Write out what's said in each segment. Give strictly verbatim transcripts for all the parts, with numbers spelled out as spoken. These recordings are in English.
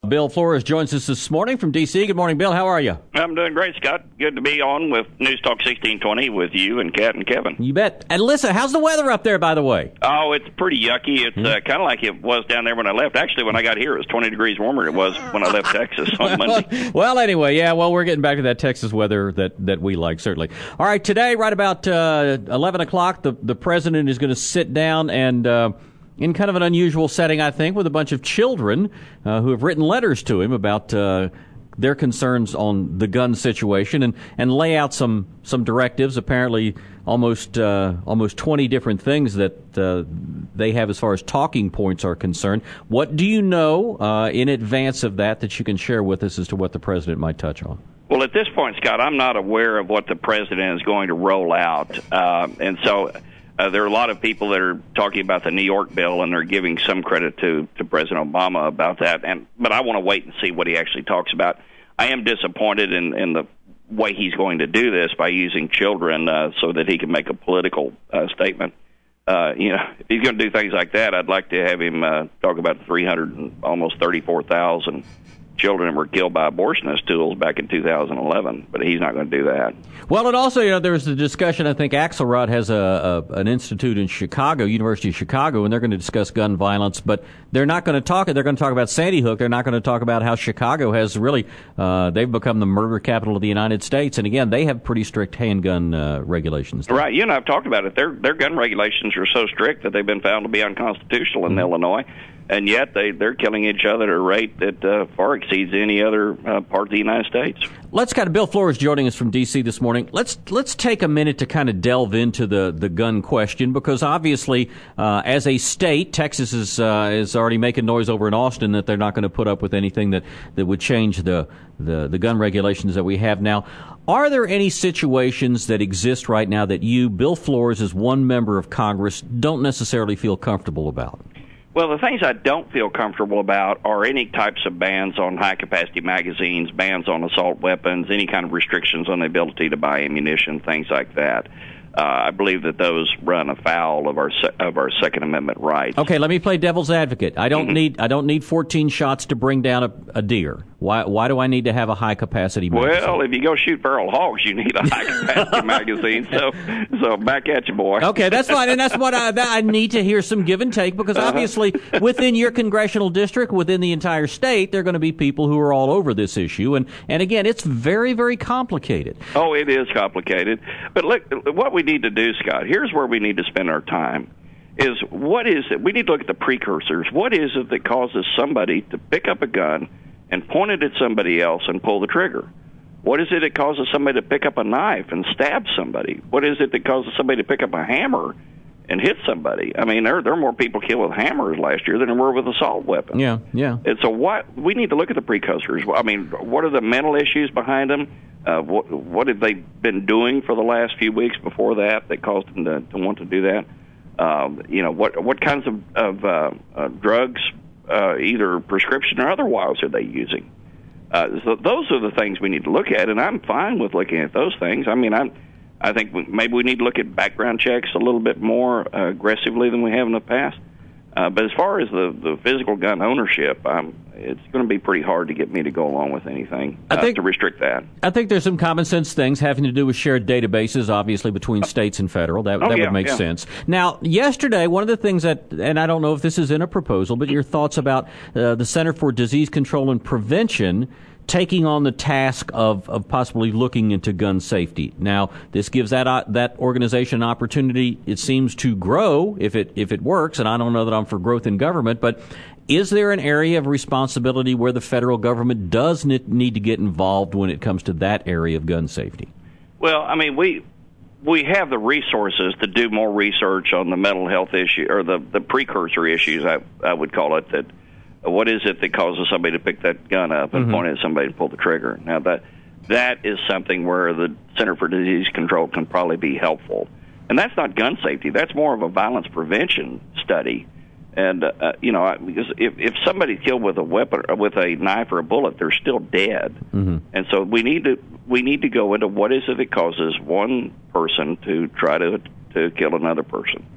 Bill Flores joins us this morning from D C. Good morning, Bill. How are you? I'm doing great, Scott. Good to be on with News Talk sixteen twenty with you and Kat and Kevin. You bet. And listen, how's the weather up there, by the way? Oh, it's pretty yucky. It's mm-hmm. uh, kind of like it was down there when I left. Actually, when I got here, it was twenty degrees warmer than it was when I left Texas on Monday. Well, anyway, yeah, well, we're getting back to that Texas weather that, that we like, certainly. All right, today, right about uh, eleven o'clock, the, the president is going to sit down and... Uh, in kind of an unusual setting, I think, with a bunch of children uh, who have written letters to him about uh, their concerns on the gun situation and, and lay out some, some directives, apparently almost uh, almost twenty different things that uh, they have as far as talking points are concerned. What do you know uh, in advance of that that you can share with us as to what the president might touch on? Well, at this point, Scott, I'm not aware of what the president is going to roll out. Uh, and so... Uh, there are a lot of people that are talking about the New York bill, and they're giving some credit to, to President Obama about that. And but I want to wait and see what he actually talks about. I am disappointed in, in the way he's going to do this by using children uh, so that he can make a political uh, statement. Uh, you know, if he's going to do things like that, I'd like to have him uh, talk about three hundred and almost thirty-four thousand children were killed by abortionist tools back in two thousand eleven, but he's not going to do that. Well, and also, you know, there's the discussion, I think Axelrod has a, a an institute in Chicago, University of Chicago, and they're going to discuss gun violence, but they're not going to talk, they're going to talk about Sandy Hook. They're not going to talk about how Chicago has really, uh, they've become the murder capital of the United States, and again, they have pretty strict handgun uh, regulations there. Right, you and I have talked about it. Their, their gun regulations are so strict that they've been found to be unconstitutional in mm-hmm. Illinois. And yet they, they're killing each other at a rate that uh, far exceeds any other uh, part of the United States. Let's kind of, Bill Flores joining us from D C this morning. Let's let's take a minute to kind of delve into the, the gun question, because obviously, uh, as a state, Texas is uh, is already making noise over in Austin that they're not going to put up with anything that, that would change the, the, the gun regulations that we have now. Are there any situations that exist right now that you, Bill Flores, as one member of Congress, don't necessarily feel comfortable about? Well, the things I don't feel comfortable about are any types of bans on high-capacity magazines, bans on assault weapons, any kind of restrictions on the ability to buy ammunition, things like that. Uh, I believe that those run afoul of our se- of our Second Amendment rights. Okay, let me play devil's advocate. I don't mm-hmm. need I don't need fourteen shots to bring down a, a deer. Why why do I need to have a high capacity magazine? Well, if you go shoot feral hogs, you need a high capacity magazine. So so back at you, boy. Okay, that's fine, and that's what I that I need to hear some give and take, because obviously uh-huh. within your congressional district, within the entire state, there are going to be people who are all over this issue, and and again, it's very very complicated. Oh, it is complicated. But look, what we need to do, Scott, here's where we need to spend our time. Is what is it? We need to look at the precursors. What is it that causes somebody to pick up a gun and point it at somebody else and pull the trigger? What is it that causes somebody to pick up a knife and stab somebody? What is it that causes somebody to pick up a hammer and hit somebody? I mean, there, there are more people killed with hammers last year than there were with assault weapons. Yeah, yeah. And so what we need to look at the precursors. I mean, what are the mental issues behind them? Uh, what, what have they been doing for the last few weeks before that that caused them to, to want to do that? Um, you know, what what kinds of, of uh, uh, drugs, uh, either prescription or otherwise, are they using? Uh, so those are the things we need to look at, and I'm fine with looking at those things. I mean, I'm, I think we, maybe we need to look at background checks a little bit more uh, aggressively than we have in the past. Uh, but as far as the, the physical gun ownership, um, it's going to be pretty hard to get me to go along with anything uh, I think, to restrict that. I think there's some common sense things having to do with shared databases, obviously, between states and federal. That, oh, that yeah, would make yeah. sense. Now, yesterday, one of the things that, and I don't know if this is in a proposal, but your thoughts about uh, the Center for Disease Control and Prevention taking on the task of, of possibly looking into gun safety. Now, this gives that uh, that organization an opportunity, it seems, to grow if it if it works, and I don't know that I'm for growth in government, but is there an area of responsibility where the federal government does need to get involved when it comes to that area of gun safety? Well, I mean, we we have the resources to do more research on the mental health issue, or the, the precursor issues, I, I would call it, that what is it that causes somebody to pick that gun up and mm-hmm. point it at somebody to pull the trigger? Now, that that is something where the Center for Disease Control can probably be helpful. And that's not gun safety. That's more of a violence prevention study. And, uh, you know, because if, if somebody's killed with a weapon, or with a knife or a bullet, they're still dead. Mm-hmm. And so we need to we need to go into what is it that causes one person to try to to kill another person.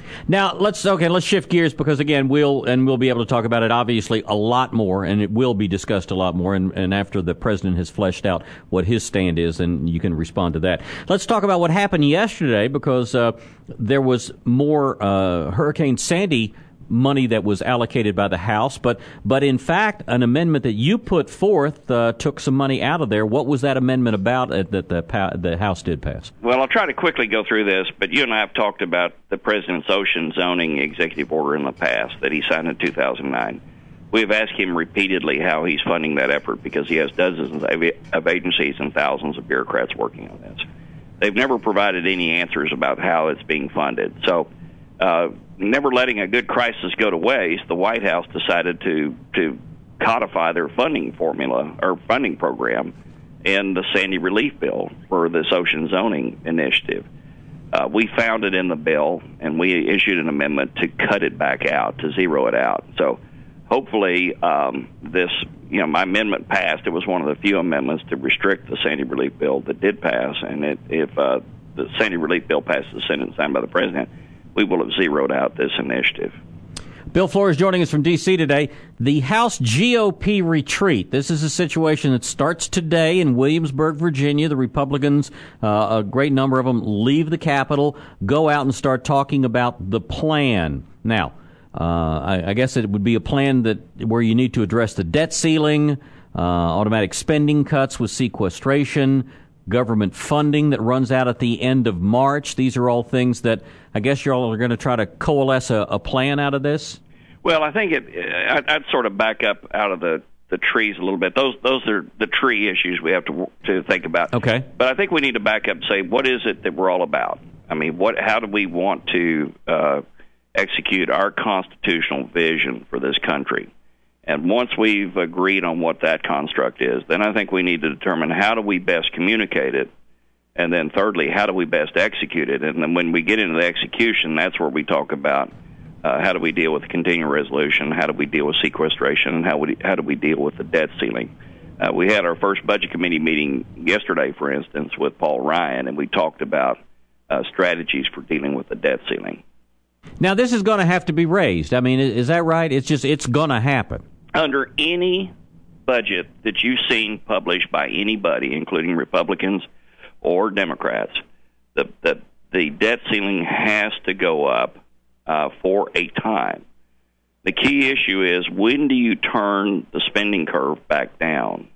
Now let's okay. Let's shift gears because again, we'll and we'll be able to talk about it obviously a lot more, and it will be discussed a lot more. And, and after the president has fleshed out what his stand is, and you can respond to that. Let's talk about what happened yesterday because uh, there was more uh, Hurricane Sandy money that was allocated by the House, but but in fact, an amendment that you put forth uh, took some money out of there. What was that amendment about uh, that the the House did pass? Well, I'll try to quickly go through this, but you and I have talked about the president's ocean zoning executive order in the past that he signed in two thousand nine. We have asked him repeatedly how he's funding that effort because he has dozens of agencies and thousands of bureaucrats working on this. They've never provided any answers about how it's being funded. So, uh, never letting a good crisis go to waste, the White House decided to to codify their funding formula or funding program in the Sandy relief bill for this ocean zoning initiative. Uh, we found it in the bill, and we issued an amendment to cut it back out, to zero it out. So hopefully um, this, you know, my amendment passed. It was one of the few amendments to restrict the Sandy relief bill that did pass, and it, if uh, the Sandy relief bill passes the Senate and signed by the president, we will have zeroed out this initiative. Bill Flores joining us from D C today. The House G O P retreat. This is a situation that starts today in Williamsburg, Virginia. The Republicans, uh, a great number of them, leave the Capitol, go out and start talking about the plan. Now, uh, I, I guess it would be a plan that where you need to address the debt ceiling, uh, automatic spending cuts with sequestration, government funding that runs out at the end of March. These are all things that I guess you all are going to try to coalesce a, a plan out of this? Well, I think it, I'd, I'd sort of back up out of the, the trees a little bit. Those those are the tree issues we have to to think about. Okay. But I think we need to back up and say, what is it that we're all about? I mean, what? How do we want to uh, execute our constitutional vision for this country? And once we've agreed on what that construct is, then I think we need to determine how do we best communicate it, and then thirdly, how do we best execute it? And then when we get into the execution, that's where we talk about uh, how do we deal with the continuing resolution, how do we deal with sequestration, and how, we, how do we deal with the debt ceiling. Uh, we had our first Budget Committee meeting yesterday, for instance, with Paul Ryan, and we talked about uh, strategies for dealing with the debt ceiling. Now, this is going to have to be raised. I mean, is that right? It's just, it's going to happen. Under any budget that you've seen published by anybody, including Republicans or Democrats, the the, the debt ceiling has to go up uh, for a time. The key issue is, when do you turn the spending curve back down?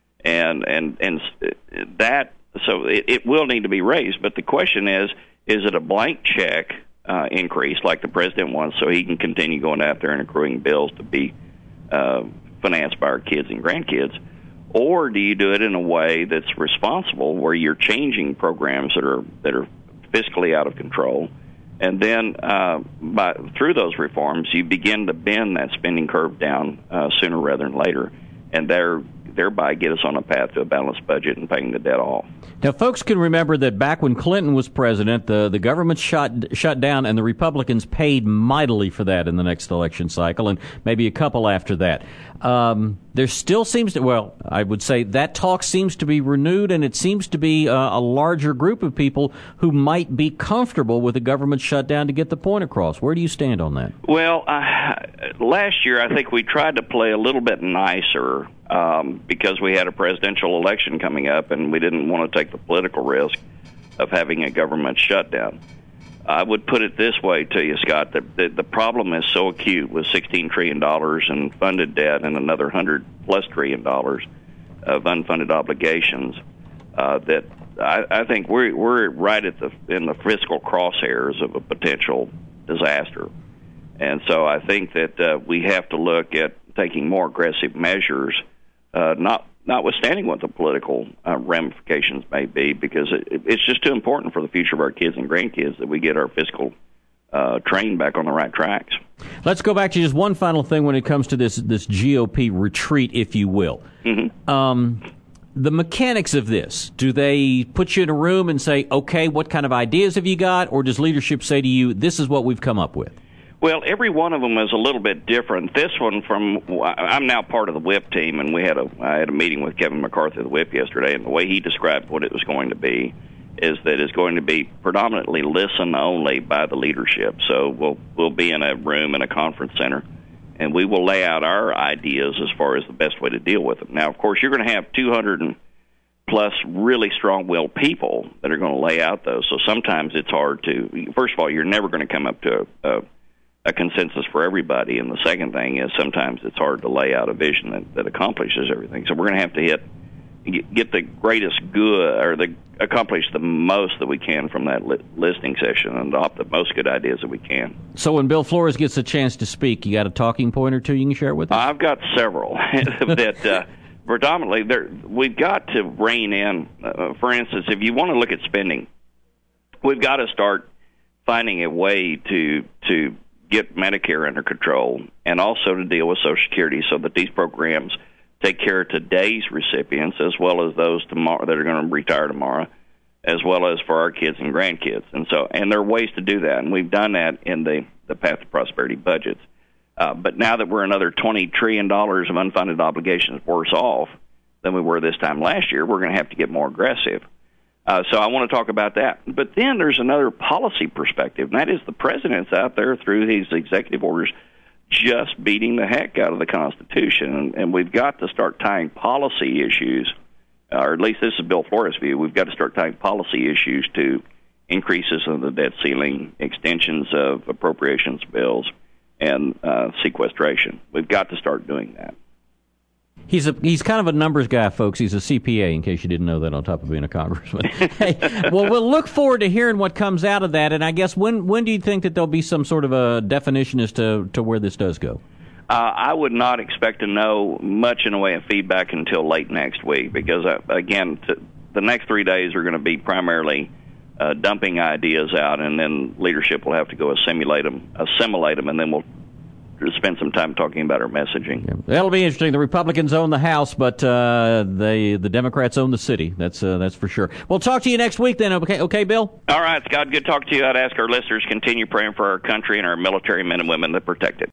And and and that so it, it will need to be raised. But the question is, is it a blank check uh, increase like the president wants, so he can continue going out there and accruing bills to be Uh, financed by our kids and grandkids, or do you do it in a way that's responsible, where you're changing programs that are that are fiscally out of control, and then uh, by through those reforms you begin to bend that spending curve down uh, sooner rather than later, and there thereby get us on a path to a balanced budget and paying the debt off. Now, folks can remember that back when Clinton was president, the, the government shut, shut down, and the Republicans paid mightily for that in the next election cycle, and maybe a couple after that. Um, there still seems to, well, I would say that talk seems to be renewed, and it seems to be uh, a larger group of people who might be comfortable with a government shutdown to get the point across. Where do you stand on that? Well, uh, last year I think we tried to play a little bit nicer um, because we had a presidential election coming up, and we didn't want to take the political risk of having a government shutdown. I would put it this way to you, Scott, that the, the problem is so acute with sixteen trillion dollars in funded debt and another one hundred plus trillion dollars of unfunded obligations uh, that I, I think we're, we're right at the in the fiscal crosshairs of a potential disaster. And so I think that uh, we have to look at taking more aggressive measures, uh, not notwithstanding what the political uh, ramifications may be, because it, it's just too important for the future of our kids and grandkids that we get our fiscal uh, train back on the right tracks. Let's go back to just one final thing when it comes to this this G O P retreat, if you will. Mm-hmm. Um, the mechanics of this, do they put you in a room and say, okay, what kind of ideas have you got, or does leadership say to you, this is what we've come up with? Well, every one of them is a little bit different. This one, from I'm now part of the whip team, and we had a I had a meeting with Kevin McCarthy, the whip, yesterday, and the way he described what it was going to be is that it's going to be predominantly listen only by the leadership. So we'll we'll be in a room in a conference center, and we will lay out our ideas as far as the best way to deal with them. Now, of course, you're going to have two hundred plus really strong-willed people that are going to lay out those. So sometimes it's hard to. First of all, you're never going to come up to a, a, a consensus for everybody, and the second thing is sometimes it's hard to lay out a vision that, that accomplishes everything. So we're going to have to hit. Get the greatest good, or the accomplish the most that we can from that li- listening session, and adopt the most good ideas that we can. So when Bill Flores gets a chance to speak, you got a talking point or two you can share with us? I've got several that uh, predominantly there. We've got to rein in. Uh, for instance, if you want to look at spending, we've got to start finding a way to to get Medicare under control, and also to deal with Social Security, so that these programs take care of today's recipients as well as those tomorrow that are going to retire tomorrow, as well as for our kids and grandkids. And so, and there are ways to do that, and we've done that in the, the Path to Prosperity budgets. Uh, but now that we're another twenty trillion dollars of unfunded obligations worse off than we were this time last year, we're going to have to get more aggressive. Uh, so I want to talk about that. But then there's another policy perspective, and that is the president's out there through these executive orders just beating the heck out of the Constitution, and, and we've got to start tying policy issues, or at least this is Bill Flores' view, we've got to start tying policy issues to increases in the debt ceiling, extensions of appropriations bills, and uh, sequestration. We've got to start doing that. He's a he's kind of a numbers guy, folks. He's a C P A, in case you didn't know that, on top of being a congressman. Hey, well, we'll look forward to hearing what comes out of that. And I guess when when do you think that there'll be some sort of a definition as to, to where this does go? Uh, I would not expect to know much in the way of feedback until late next week, because, uh, again, t- the next three days are going to be primarily uh, dumping ideas out, and then leadership will have to go assimilate them, assimilate them, and then we'll spend some time talking about our messaging. Yeah. That'll be interesting. The Republicans own the House, but uh, they the Democrats own the city. That's uh, that's for sure. We'll talk to you next week then. Okay, okay, Bill? All right, Scott. Good talk to you. I'd ask our listeners to continue praying for our country and our military men and women that protect it.